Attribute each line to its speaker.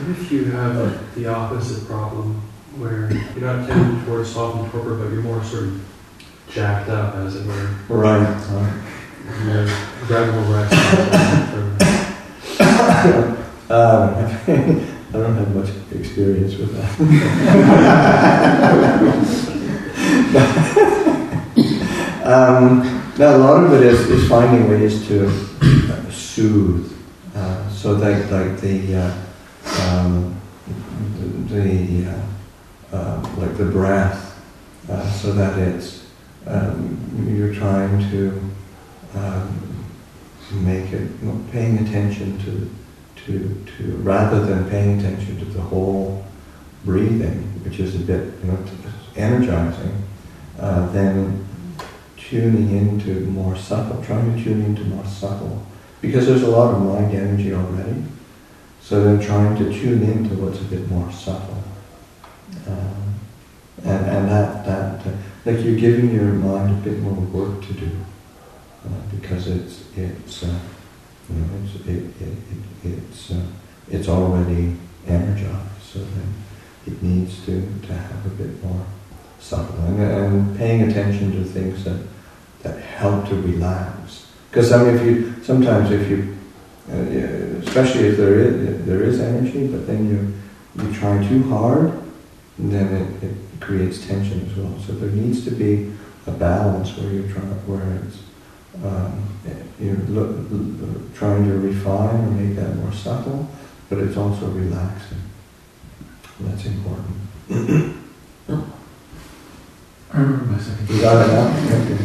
Speaker 1: What if you have the opposite problem, where you're not tending towards soft and torpor, but you're more sort of jacked up, as it were?
Speaker 2: Right.
Speaker 1: You're gradual rest.
Speaker 2: I don't have much experience with that. Now, a lot of it is finding ways to soothe. So that, like the breath, so that it's you're trying to make it paying attention to rather than paying attention to the whole breathing, which is a bit energizing, then tuning into more subtle, trying to tune into more subtle, because there's a lot of mind energy already. So then trying to tune into what's a bit more subtle, and that like you're giving your mind a bit more work to do, because it's already energized. So then it needs to have a bit more subtle, and paying attention to things that help to relax. Because I mean, if you especially if there is energy, but then you try too hard, then it creates tension as well. So there needs to be a balance where you're trying to refine or make that more subtle, but it's also relaxing. That's important.
Speaker 1: I remember my second.
Speaker 2: You got it now? Okay.